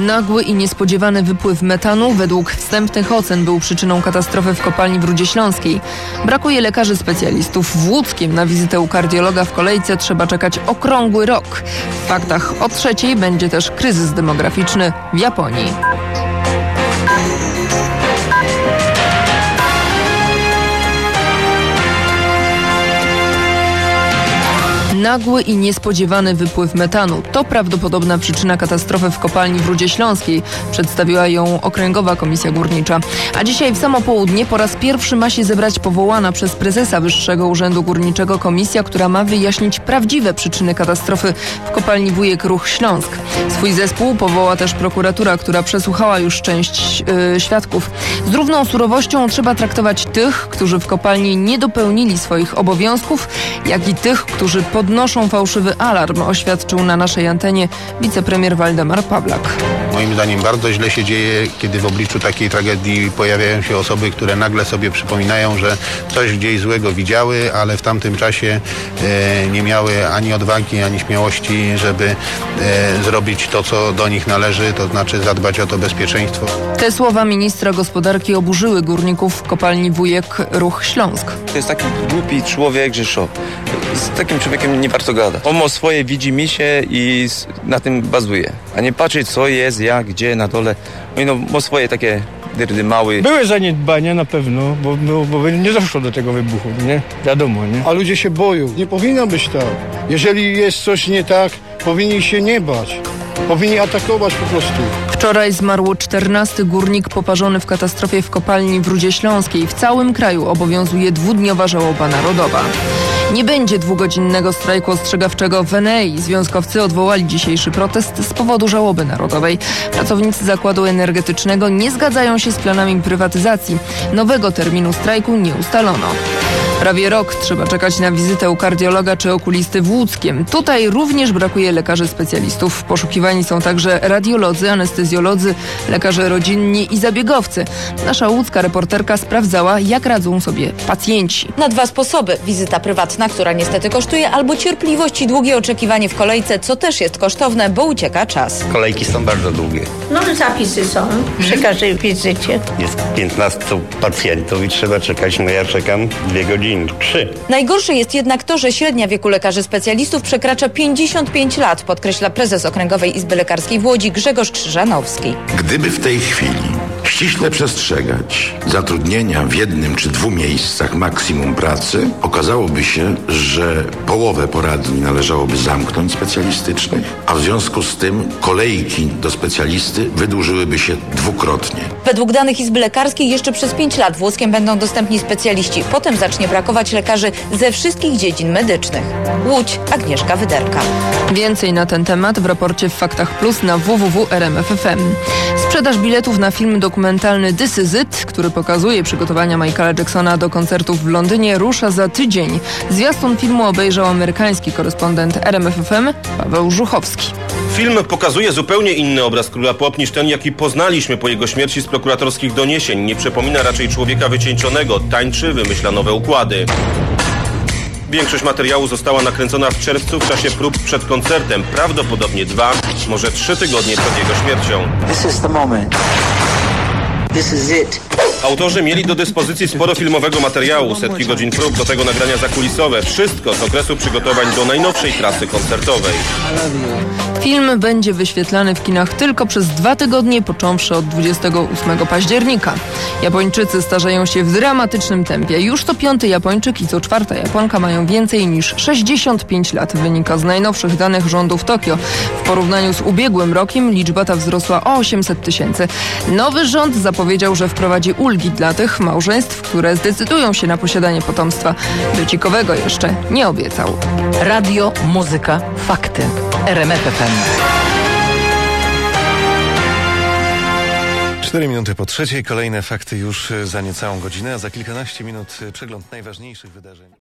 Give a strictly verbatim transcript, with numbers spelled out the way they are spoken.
Nagły i niespodziewany wypływ metanu według wstępnych ocen był przyczyną katastrofy w kopalni w Rudzie Śląskiej. Brakuje lekarzy specjalistów. W Łódzkiem na wizytę u kardiologa w kolejce trzeba czekać okrągły rok. W faktach o trzeciej będzie też kryzys demograficzny w Japonii. Nagły i niespodziewany wypływ metanu to prawdopodobna przyczyna katastrofy w kopalni w Rudzie Śląskiej. Przedstawiła ją Okręgowa Komisja Górnicza. A dzisiaj w samo południe po raz pierwszy ma się zebrać powołana przez prezesa Wyższego Urzędu Górniczego komisja, która ma wyjaśnić prawdziwe przyczyny katastrofy w kopalni Wujek Ruch Śląsk. Swój zespół powoła też prokuratura, która przesłuchała już część yy, świadków. Z równą surowością trzeba traktować tych, którzy w kopalni nie dopełnili swoich obowiązków, jak i tych, którzy podnoszą fałszywy alarm, oświadczył na naszej antenie wicepremier Waldemar Pawlak. Moim zdaniem bardzo źle się dzieje, kiedy w obliczu takiej tragedii pojawiają się osoby, które nagle sobie przypominają, że coś gdzieś złego widziały, ale w tamtym czasie e, nie miały ani odwagi, ani śmiałości, żeby e, zrobić to, co do nich należy, to znaczy zadbać o to bezpieczeństwo. Te słowa ministra gospodarki oburzyły górników w kopalni Wujek Ruch Śląsk. To jest taki głupi człowiek, że szok. Z takim człowiekiem nie warto gadać. On ma swoje, widzi mi się i na tym bazuje. A nie patrzy, co jest, jak, gdzie, na dole. No, ma swoje takie dyrdy mały. Były zaniedbania na pewno, bo, bo, bo nie doszło do tego wybuchu, nie? Wiadomo, nie? A ludzie się boją. Nie powinno być tak. Jeżeli jest coś nie tak, powinni się nie bać. Powinni atakować po prostu. Wczoraj zmarł czternasty górnik poparzony w katastrofie w kopalni w Rudzie Śląskiej. W całym kraju obowiązuje dwudniowa żałoba narodowa. Nie będzie dwugodzinnego strajku ostrzegawczego w Enei. Związkowcy odwołali dzisiejszy protest z powodu żałoby narodowej. Pracownicy zakładu energetycznego nie zgadzają się z planami prywatyzacji. Nowego terminu strajku nie ustalono. Prawie rok trzeba czekać na wizytę u kardiologa czy okulisty w Łódzkiem. Tutaj również brakuje lekarzy specjalistów. Poszukiwani są także radiolodzy, anestezjolodzy, lekarze rodzinni i zabiegowcy. Nasza łódzka reporterka sprawdzała, jak radzą sobie pacjenci. Na dwa sposoby. Wizyta prywatna, która niestety kosztuje, albo cierpliwość i długie oczekiwanie w kolejce, co też jest kosztowne, bo ucieka czas. Kolejki są bardzo długie. No zapisy są przy każdej wizycie. Jest piętnastu pacjentów i trzeba czekać, no ja czekam dwie godziny. Trzy. Najgorsze jest jednak to, że średnia wieku lekarzy specjalistów przekracza pięćdziesiąt pięć lat, podkreśla prezes Okręgowej Izby Lekarskiej w Łodzi Grzegorz Krzyżanowski. Gdyby w tej chwili ściśle przestrzegać zatrudnienia w jednym czy dwóch miejscach maksimum pracy, okazałoby się, że połowę poradni należałoby zamknąć specjalistycznych, a w związku z tym kolejki do specjalisty wydłużyłyby się dwukrotnie. Według danych Izby Lekarskiej jeszcze przez pięć lat w Łódzkiem będą dostępni specjaliści. Potem zacznie brakować lekarzy ze wszystkich dziedzin medycznych. Łódź, Agnieszka Wyderka. Więcej na ten temat w raporcie w Faktach Plus na w w w kropka r m f kropka f m. Sprzedaż biletów na film dokumentalny This Is It, który pokazuje przygotowania Michaela Jacksona do koncertów w Londynie, rusza za tydzień. Zwiastun filmu obejrzał amerykański korespondent R M F F M Paweł Żuchowski. Film pokazuje zupełnie inny obraz króla pop niż ten, jaki poznaliśmy po jego śmierci z prokuratorskich doniesień. Nie przypomina raczej człowieka wycieńczonego, tańczy, wymyśla nowe układy. Większość materiału została nakręcona w czerwcu w czasie prób przed koncertem, prawdopodobnie dwa, może trzy tygodnie przed jego śmiercią. This is the moment. This is it. Autorzy mieli do dyspozycji sporo filmowego materiału, setki godzin prób, do tego nagrania zakulisowe. Wszystko z okresu przygotowań do najnowszej trasy koncertowej. Film będzie wyświetlany w kinach tylko przez dwa tygodnie, począwszy od dwudziestego ósmego października. Japończycy starzeją się w dramatycznym tempie. Już to piąty Japończyk i co czwarta Japonka mają więcej niż sześćdziesiąt pięć lat. Wynika z najnowszych danych rządu w Tokio. W porównaniu z ubiegłym rokiem liczba ta wzrosła o osiemset tysięcy. Nowy rząd zapowiedział, że wprowadzi ulgi dla tych małżeństw, które zdecydują się na posiadanie potomstwa. Wycikowego jeszcze nie obiecał. Radio, muzyka, fakty. R M F F M. Cztery minuty po trzeciej. Kolejne fakty już za niecałą godzinę, a za kilkanaście minut przegląd najważniejszych wydarzeń.